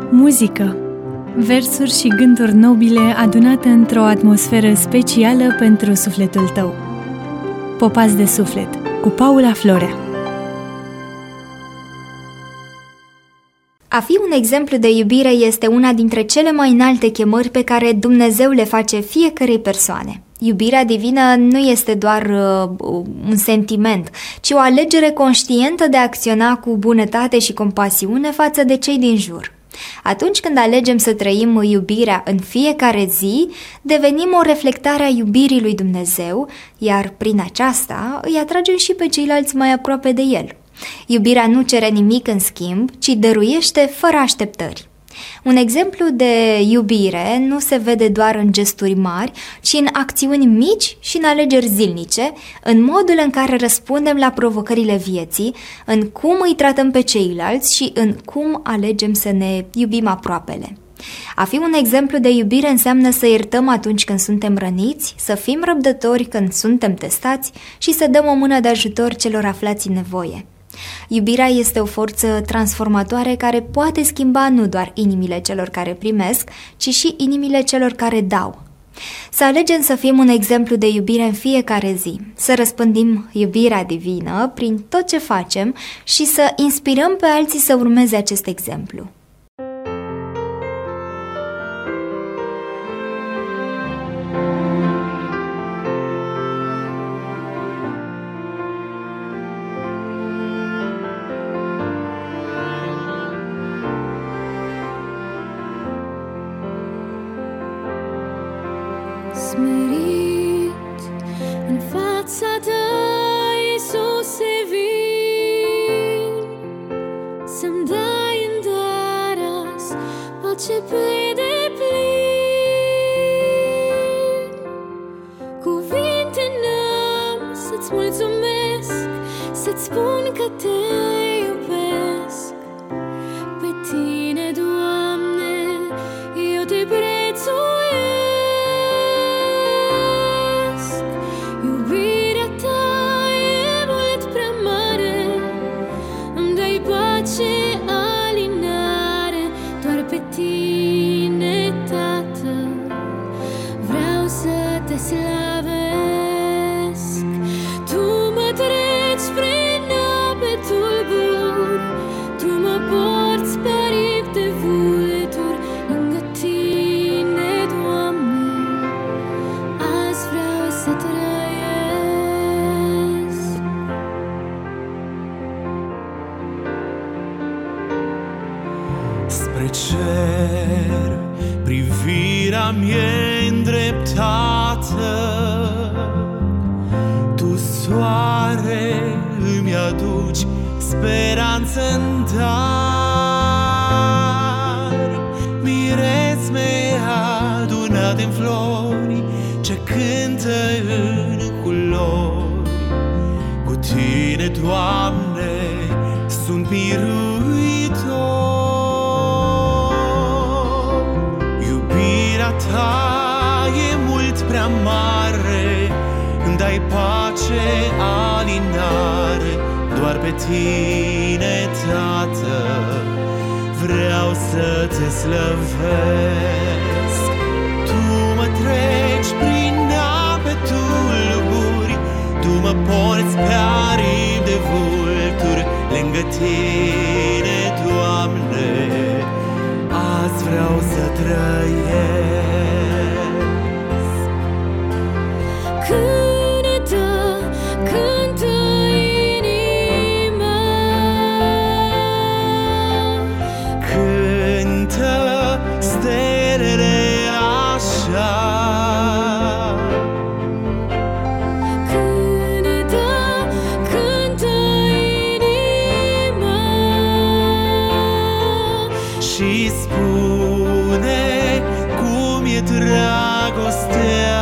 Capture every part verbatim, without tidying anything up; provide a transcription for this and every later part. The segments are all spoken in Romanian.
Muzică, versuri și gânduri nobile adunate într-o atmosferă specială pentru sufletul tău. Popați de suflet, cu Paula Florea. A fi un exemplu de iubire este una dintre cele mai înalte chemări pe care Dumnezeu le face fiecărei persoane. Iubirea divină nu este doar uh, un sentiment, ci o alegere conștientă de a acționa cu bunătate și compasiune față de cei din jur. Atunci când alegem să trăim iubirea în fiecare zi, devenim o reflectare a iubirii lui Dumnezeu, iar prin aceasta îi atragem și pe ceilalți mai aproape de El. Iubirea nu cere nimic în schimb, ci dăruiește fără așteptări. Un exemplu de iubire nu se vede doar în gesturi mari, ci în acțiuni mici și în alegeri zilnice, în modul în care răspundem la provocările vieții, în cum îi tratăm pe ceilalți și în cum alegem să ne iubim aproapele. A fi un exemplu de iubire înseamnă să iertăm atunci când suntem răniți, să fim răbdători când suntem testați și să dăm o mână de ajutor celor aflați în nevoie. Iubirea este o forță transformatoare care poate schimba nu doar inimile celor care primesc, ci și inimile celor care dau. Să alegem să fim un exemplu de iubire în fiecare zi, să răspândim iubirea divină prin tot ce facem și să inspirăm pe alții să urmeze acest exemplu. Smerit în fața ta, Iisuse, vin să-mi dai în dar azi pace pe deplin. Cuvinte n-am să-ți mulțumesc, să-ți spun că te iubesc. Pe tine, Doamne, eu te prețuiesc. Spre cer privirea mie îndreptată, Tu, soare, îmi aduci speranță în dar. Miresme adunate în flori ce cântă în culori, cu Tine, Doamne, sunt miruitor. Ta e mult prea mare, îmi dai pace, alinare. Doar pe Tine, Tată, vreau să Te slăvesc. Tu mă treci prin ape tulburi, Tu mă porți pe aripi de vulturi. Lângă Tine, Doamne, azi vreau să trăiesc. Cântă, cântă inima, cântă stelele așa. Cântă, cântă inima și spune cum e dragostea.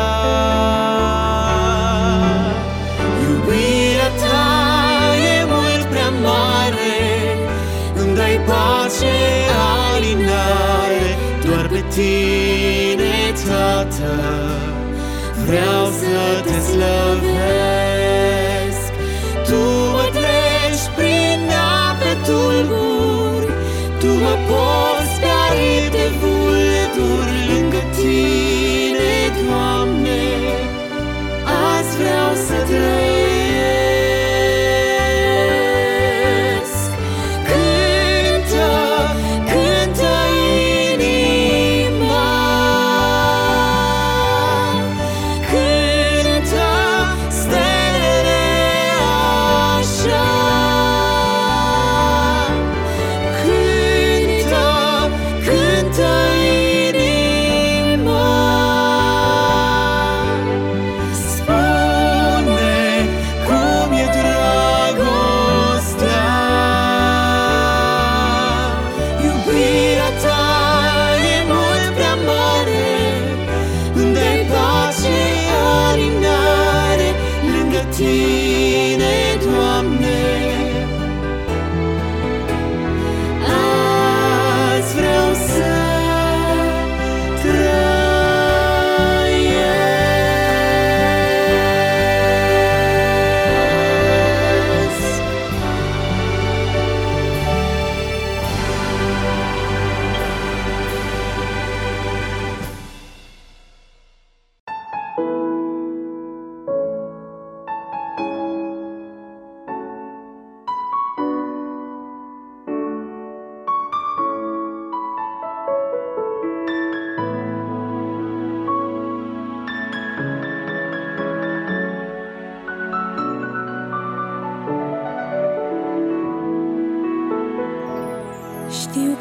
Iubirea Ta e mult prea mare, îmi dai pace, alinare. Doar pe Tine, Tată, vreau să Te slăvesc. Tu mă treci prin ape tulburi, Tu mă porți pe aripi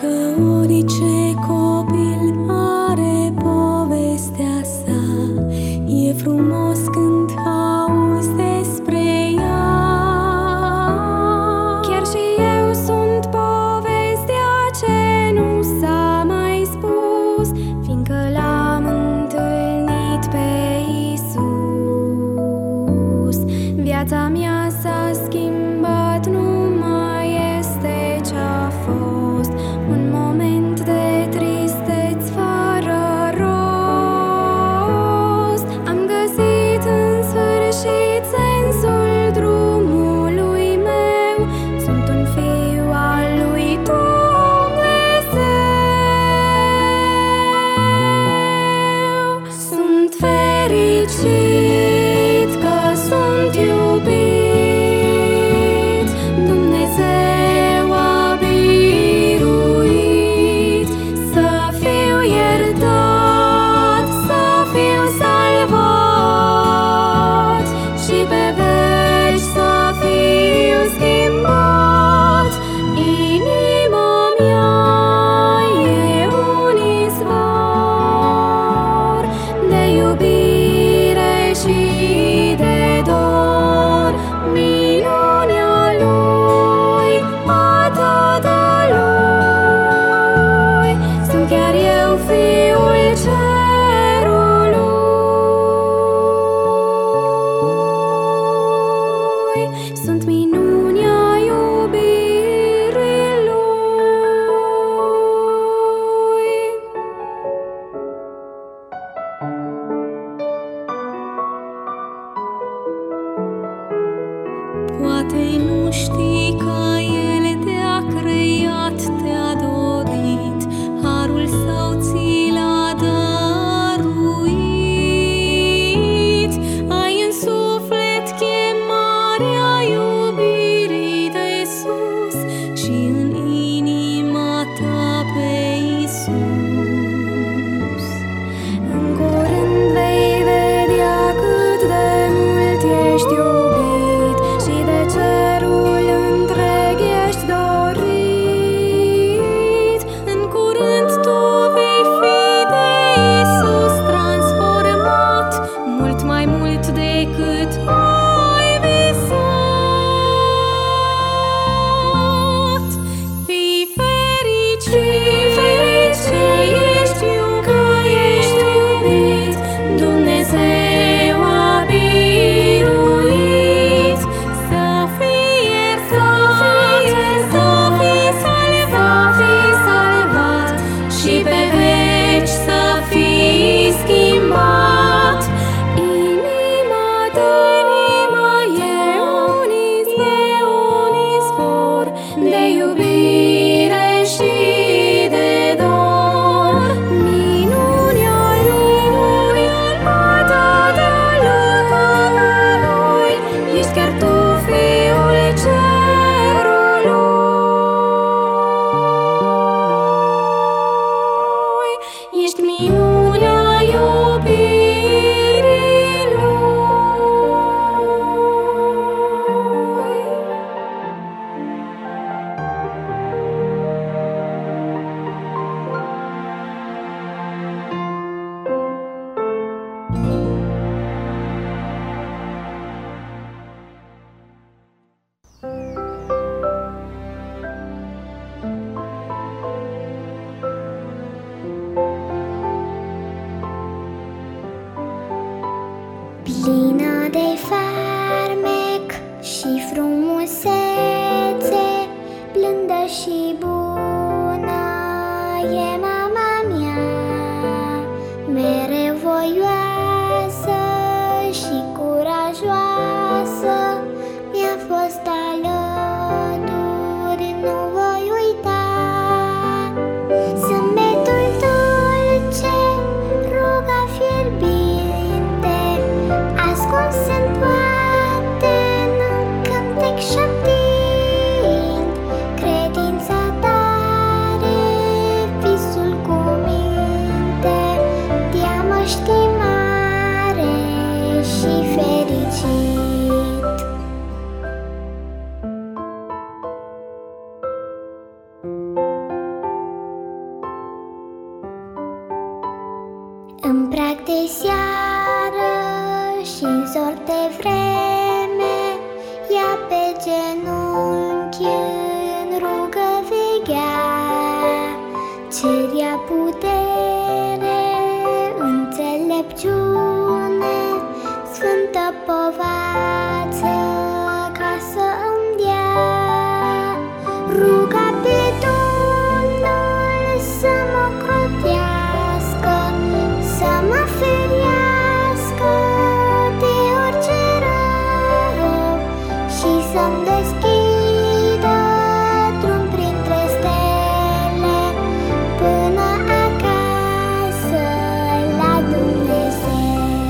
că orice copil are povestea sa. E frumos când auzi despre ea. Chiar și eu sunt povestea ce nu s-a mai spus, fiindcă l-am întâlnit pe Iisus. Viața mea s-a schimbat, nu mai este ce-a fost, un moment de tristeți fără rost. Am găsit în sfârșit sensul drumului meu, sunt un fiu al lui Dumnezeu. Sunt fericit că sunt iubit, Dumnezeu a biruit. Să fiu iertat, să fiu salvat și pe veci să fiu schimbat. Inima mea e un izvor de iubire și de dor. Minunea lui, a Tatălui, sunt chiar eu fiul cerului. Sunt minunea iubirii lui. Poate nu știi că El te-a creat, te-a dorit, harul Său ți l-a dăruit. Ai în suflet chemarea iubirii de sus și în inima ta pe Iisus. În curând vei vedea cât de mult ești iubit și de cerul întreg ești dorit. În curând tu vei fi de Iisus transformat, mult mai mult decât ai visat. Fii fericit, că ești iubit, Dumnezeu a biruit. Să fii iertat, să fii salvat și pe veci să fii schimbat. Inima ta, inima e un izvor de iubire și de dor. Minunea lui, a Tatălui, ești chiar tu fiul cerului. Ești minunea iubirii lui. Plină de farmec și frumusețe, blândă și bună e mama mea, mereu voioasă și curajoasă, mi-a fost alături, nu voi uita. Zâmbetul dulce, ruga fierbinte, ascuns în toate, în cântec șoptind, credința tare, visul În prag de seară și-n zor de vreme, ea pe genunchi în rugă veghea. Cerea putere, înțelepciune, sfântă povață ca să îmi dea. Ruga pe Domnul să mă crotească, să mă ferească de orice rău și să-mi deschidă drum printre stele până acasă la Dumnezeu.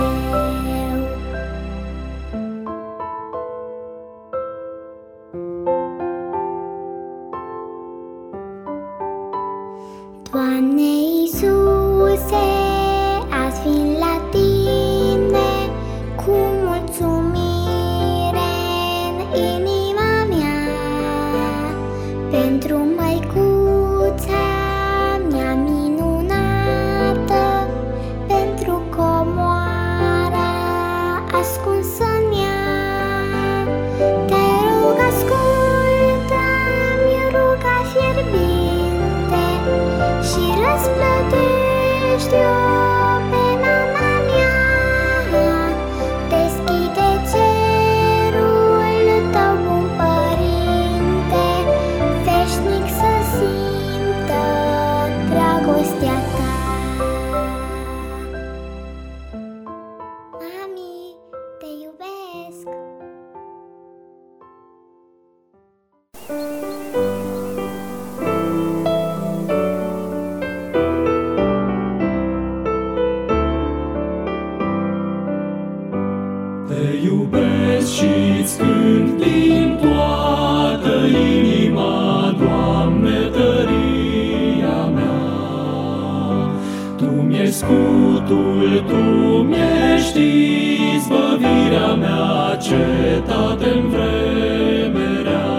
Doamne Iisuse, azi vin la Tine cu mulțumire în inima mea, pentru măicuța mea minunată, pentru comoara ascunsă în ea. Te rog, ascultă-mi ruga fierbinte și răsplătește-o pe mama mea. Deschide cerul Tău, bun Părinte, veșnic să simtă dragostea Ta. Mami, te iubesc! Te iubesc și-ți cânt din toată inima, Doamne, tăria mea. Tu mi-ești scutul, Tu mi-ești izbăvirea mea, cetate-n vreme rea.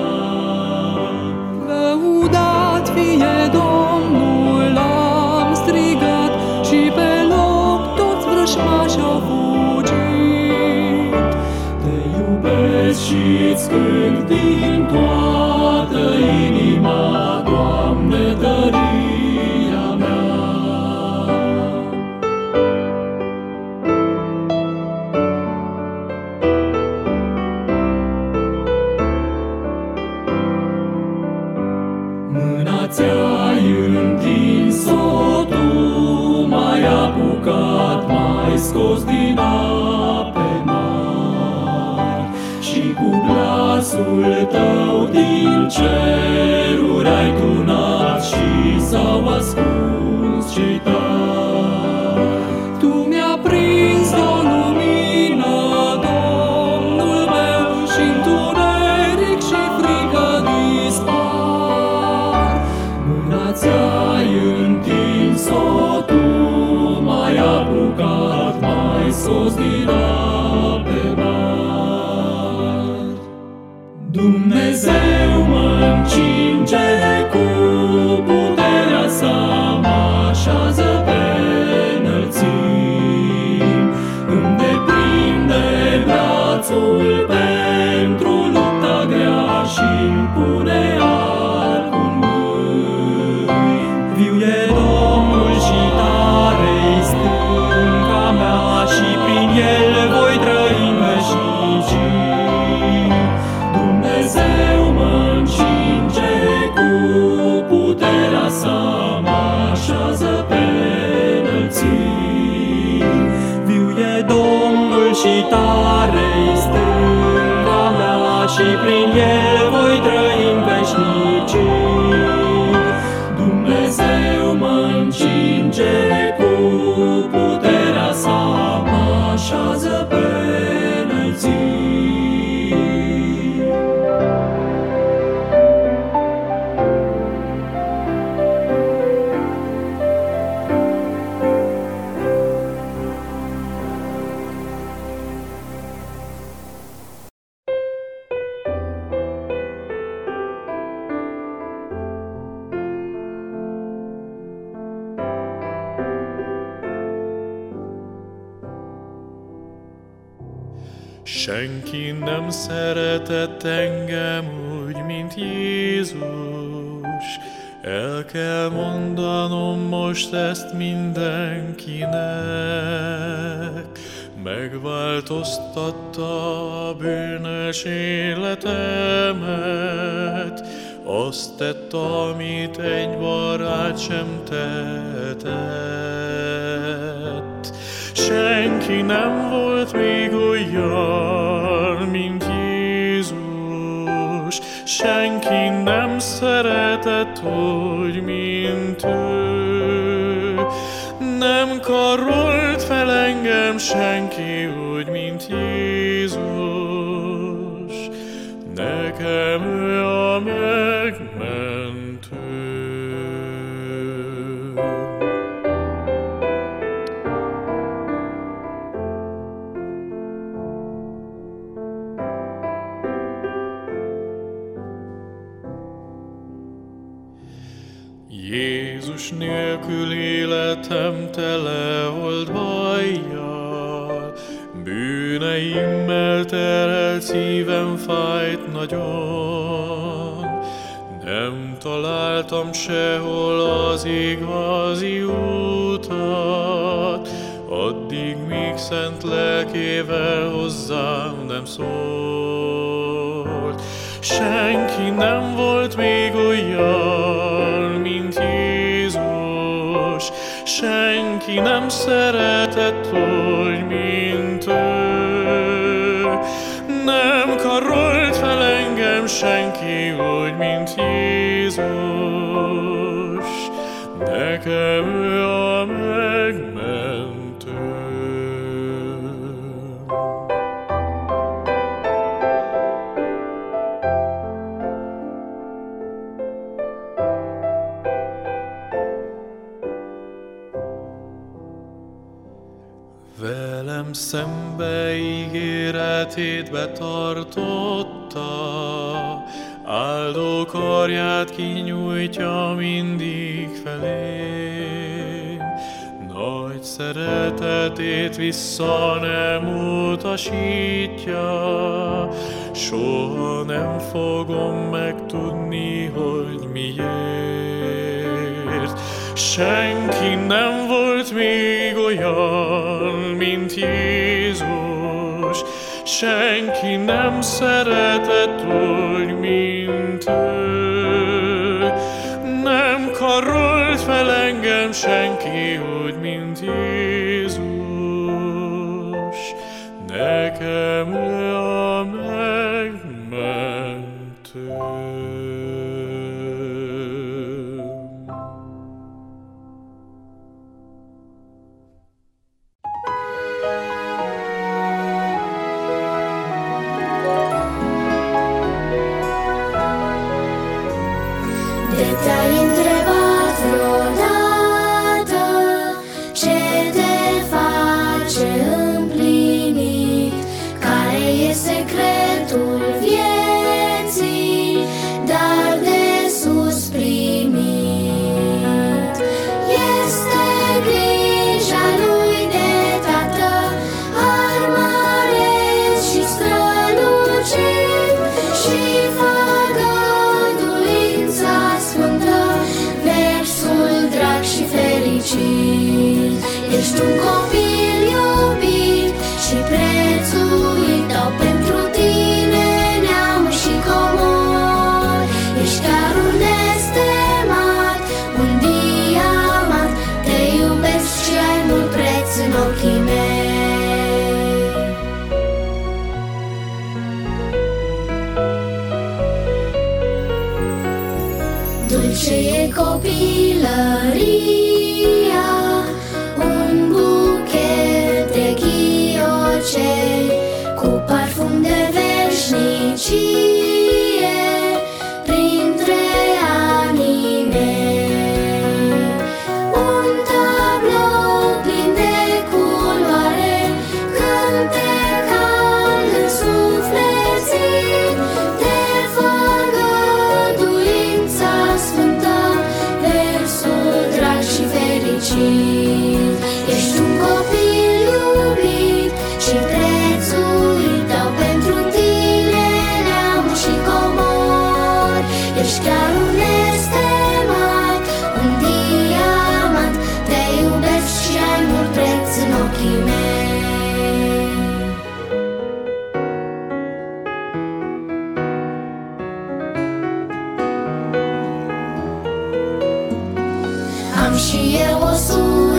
Lăudat fie Domnul, am strigat și pe loc toți vrăjmași au fugit. Te iubesc și-ți cânt din toată inima, Doamne, tăria mea. Mâna ți-ai întins-o, Tu m-ai apucat, m-ai scos din ape mari și cu glasul Tău din ceruri ai tunat și s-au ascuns cei tari. Tu mi-a prins o lumină, Domnul meu, și întuneric și frică dispar. Mâna ți-ai întins-o, Tu m-ai apucat, m-ai scos din ape mari. Dumnezeu mă încinge cu puterea Sa, mă așează pe înălțimi, îmi deprinde brațul pentru lupta grea și-mi pune arcul în mâini. Viu e Domnul și tare-i stânca mea și prin El voi trăi în veșnicii. Dumnezeu mă încinge cu puterea Sa, mă așează pe înălțimi. Viu e Domnul și tare-i stânca mea și prin El voi trăi în veșnicii. Dumnezeu mă încinge cu puterea Sa, mă așează pe înălțimi. Senki nem szeretett engem úgy, mint Jézus. El kell mondanom most ezt mindenkinek. Megváltoztatta a bűnös életemet, azt tett, amit egy barát sem tehetett. Senki nem volt még olyan, mint Jézus. Senki nem szeretett úgy, mint ő. Nem karolt fel engem senki úgy, mint Jézus. Nekem ő a megmentő. Jézus nélkül életem tele volt bajjal, bűneimmel terhelt szívem fájt nagyon. Nem találtam sehol az igazi utat, addig, míg szent lelkével hozzám nem szólt. Senki nem volt még olyan, mint Jézus. Senki nem szeretett úgy, mint ő. Nem karolt fel engem senki úgy, mint Jézus. Nekem ő a megmentő. Velem szembe ígéretét betartotta, áldó karját kinyújtja mindig felém. Nagy szeretetét vissza nem utasítja, soha nem fogom megtudni, hogy miért. Senki nem volt még olyan, mint Jézus. Senki nem szeretett úgy, mint ő. Nem karolt fel engem senki úgy, mint Jézus. Nekem ő a megmentő. Te-ai întrebat vreodată ce te face împlinit? Care e secretul vieții, dar de sus primit? Este grija lui de Tată, har mare și strălucit, și făgăduința sfântă, versul drag și fericit. Ești un copil iubit și prețuit, dau pentru tine neam și comor. Ești chiar un nestemat, un diamant, te iubesc și ai mult preț în ochii mei. Dulce e copilăria, un buchet de ghiocei, cu parfum de veșnicie, printre anii mei. Un tablou plin de culoare, cântecal însuflețit, de făgăduința sfântă, versul drag și fericit. Ești un copil iubit și prețuit, dau Am și eu o sură